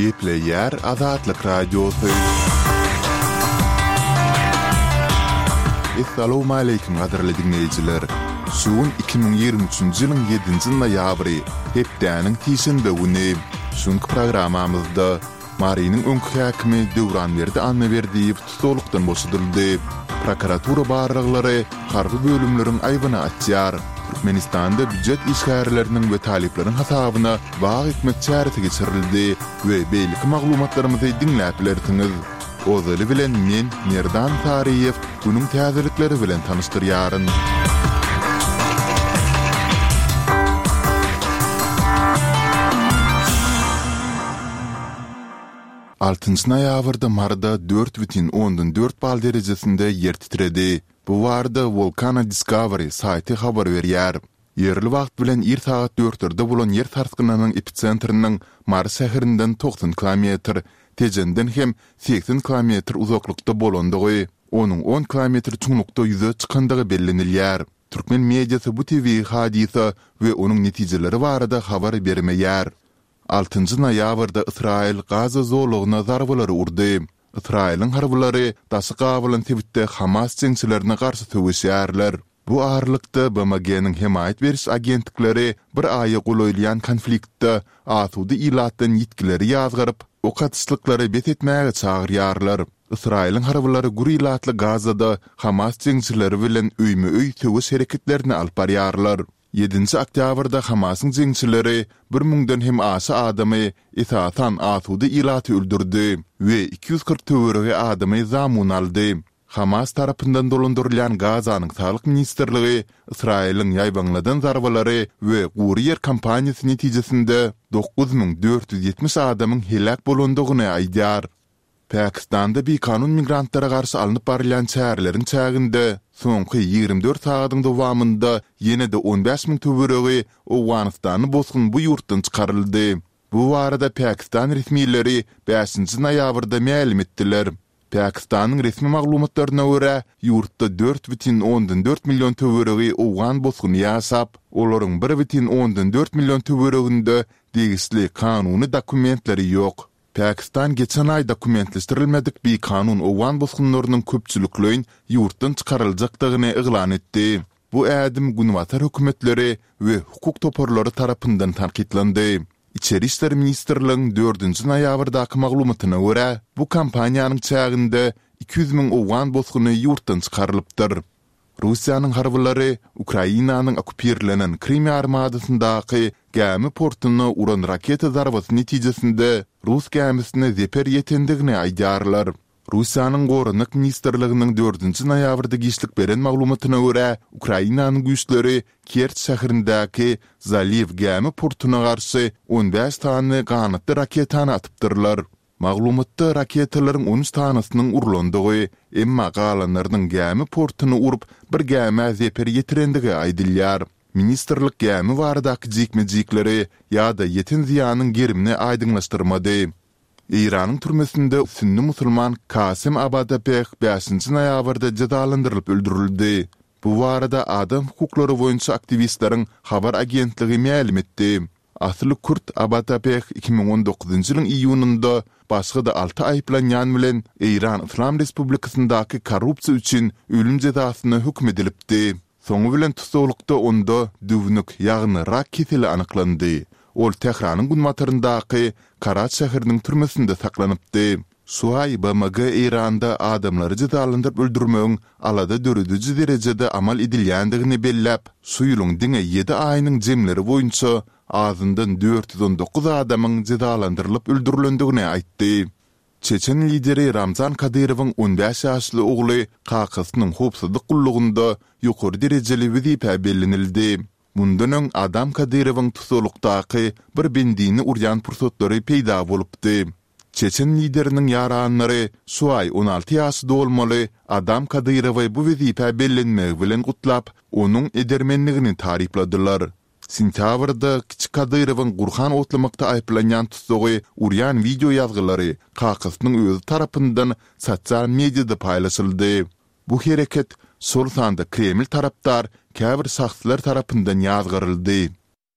Gepleyer Azatlık Radyosu. Assalamu alaykum gaderli dinleyijiler. Şuun 2023-nji ýylyň 7-nji noýabry, hepdäniň tiýşembe güni. Şuňky programamyzda Marynyň öňkü häkimi Döwranberdi Annaberdiýew tutulukdan boşadyldy. Prokuratura barlyklary harby bölümleriň aýbyna atýar. Türkmenistanda büdjet işgärleriniň we talipleriň hasabyna wag hikmet çäreti geçirildi we beýleki maglumatlarymyzy dinläp bilersiňiz. Ozaly bilen men Merdan Tariýew günüň täzelikleri bilen tanıştyrýaryn. 6-njy noýabrda Marda 4,4 bal derejesinde yer titredi. Bu warda Volcano Discovery saýty habar berýär. Yerli wagt bilen er saat 4-de bolan yer sarskynynyň epicentriniň Mars şäherinden 90 km, tejenden hem 80 km uzaklykda bolandygy, onuň 10 km çuňlukda ýüze çykandygy bellenilýär. Türkmen mediýasy bu TV hadisa we onuň netijeleri barada habar bermeýär. 6-njy noýabrda Israil Gaza zolugyna zarbulary urdy. Israilin harbylary daşy gabylan tebitde Hamas jeňçilerine garşy töwüşýärler. Bu arlykda BMG-niň himayet beriş agentlikleri bir aýa golaýlan konfliktde asudy ilatdan ýetkileri ýazgyryp, o katçylyklary bet etmäge çagyrýarlar. Israilin harbylary Gurilatly Gazada Hamas jeňçileri bilen öýme-öý töwüş hereketlerini alyp barýarlar. 7-nji oktýabrda Hamasyň jeňçileri 1000-den hem aşy adamy esatan asudy ilaty öldürdi we 240 töwerege adamy zamun aldy. Hamas tarapyndan dolandyrılan Gazanyň Sağlyk Ministrligi Israilin ýaýbanladan zarbалary we guriýer kampaniýasy netijesinde 9470 adamyň helak bolandygyny aýdýar. Pakistanda bir kanun migrantlara garşy alınıp barılan çärlerin çäginde soňky 24 saatyň dowamında ýene-de 15.000 töweregi Owganystany bosgun bu ýurtdan çykaryldy. Bu barada Pakistan resmiýetleri 5-nji noýabrda ma'lum etdiler. Pakistanyň resmi maglumatlaryna görä, ýurtda 4,4 milyon töweregi Owgan bosguny ýaşap, olaryň 1,4 milyon töwereginde degisli kanuny dokumentleri ýok. Pakistan geçen ay dokumentleştirilmedik bir kanun Owgan bosgunlarynyň köpçüliklerin ýurtdan çykaryljakdygyny eglan etdi. Bu ädim günwatar hökümetleri we hukuk toparlary tarapyndan tanqidlendi. İçeri işler Ministrligiň 4-nji noýabrdaky maglumatyna görä, bu kampaniýanyň çäginde 200.000 Owgan bosguny ýurtdan çykarylypdyr. Russiýanyň harbylary Ukrainanyň okupirlenen Krim armadasyndaky gämi portuny uran raketa zarbasy netijesinde Rus gämisine zeper ýetendigini aýdýarlar. Russiýanyň Gorunlyk Ministrliginiň 4-nji noýabrda giçlik beren maglumatyna görä, Ukrainanyň güýçleri Kerch şäherindäki Zaliv gämi portuny garşy 15 tany ganatly raketany atypdyrlar. Maglumatda raketalaryň 13 tanasynyň urulandygy, emma galanlarynyň gämi portuny urup bir gäme zeper ýetirendigi aýdylýar. Ministrlik gämi baradaky jikmejikleri ýa-da ýeten ziýanyň gerimini aýdyňlaşdyrmady. İranyň türmesinde sünni musulman Kasim Abadapeh 5-nji noýabrda jazalandyrylyp öldürildi. Bu barada adam hukuklary boýunça aktivistleriň habar agentligi ma'lum etdi. Asly Kurt Abadapeh 2019-njy ýylyň iýunynda başga da 6 aýplanýan bilen İran Islam Respublikasyndaky korrupsiýa üçin ölüm jazasyna hukm edilipdi. Soňu bilen tutulukda onda düwnük ýagny rak keseli anyklandy. Ol Tehranyň günwataryndaky Karat şäheriniň türmesinde saklanypdy. Şu ay BMG Iranda adamlary jazalandyryp öldürmegiň alada dörediji derejede amal edilýändigini belläp, şu ýylyň diňe 7 aýynyň jemleri boýunça azyndan 419 adamyň jazalandyrylyp öldürilendigini aýtdy. Çeçen lideri Ramzan Kadyrowyň 15 ýaşly ogly Kakasynyň howpsuzlyk gullugynda ýokary derejeli wezipä bellenildi. Mundan öň Adam Kadyrowyň tutulukdaky bir bendini urýan pursatlary peýda bolupdy. Çeçen lideriniň ýaranlary şu ay 16 ýaşy dolmaly Adam Kadyrowy bu wezipä bellenmegi bilen gutlap, onuň edermenligini taripladylar. Sentýabrda Kiçik Kadyrowyň Gurhan otlamakda aýplanýan tutsugy urýan video ýazgylary Kakasynyň özü tarapyndan sosial mediada paýlaşyldy. Bu hereket sol sanda Kreml tarapdar käbir şahslar tarapyndan ýazgyryldy.